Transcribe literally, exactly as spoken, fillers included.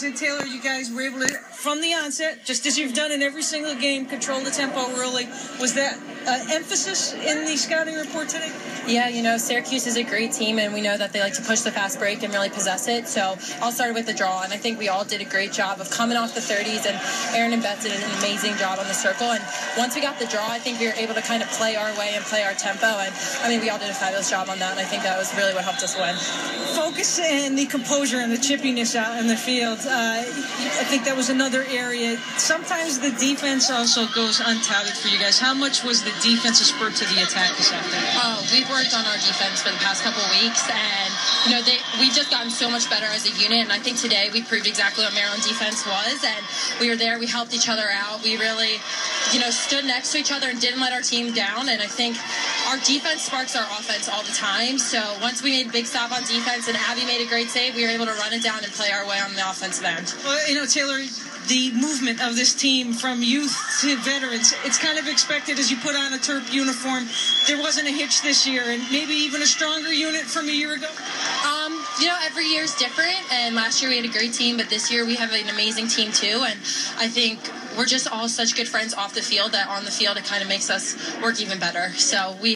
And Taylor, you guys were able to, from the onset, just as you've done in every single game, control the tempo early. Was that uh, emphasis in the scouting report today? Yeah, you know, Syracuse is a great team, and we know that they like to push the fast break and really possess it. So I'll start with the draw, and I think we all did a great job of coming off the thirties, and Aaron and Beth did an amazing job on the circle. And once we got the draw, I think we were able to kind of play our way and play our tempo. And, I mean, we all did a fabulous job on that, and I think that was really what helped us win. Focus and the composure and the chippiness out in the field. Uh, I think that was another area. Sometimes the defense also goes untouted for you guys. How much was the defense a spurt to the attack this afternoon? Oh, we've worked on our defense for the past couple of weeks, and you know they, we've just gotten so much better as a unit. And I think today we proved exactly what Maryland defense was, and we were there. We helped each other out. We really, you know, stood next to each other and didn't let our team down. And I think our defense sparks our offense all the time. So once we made a big stop on defense and Abby made a great save, we were able to run it down and play our way on the offensive end. Well, you know, Taylor, the movement of this team from youth to veterans, it's kind of expected as you put on a Terp uniform. There wasn't a hitch this year, and maybe even a stronger unit from a year ago? Um, you know, every year is different, and last year we had a great team, but this year we have an amazing team too, and I think we're just all such good friends off the field that on the field it kind of makes us work even better. So we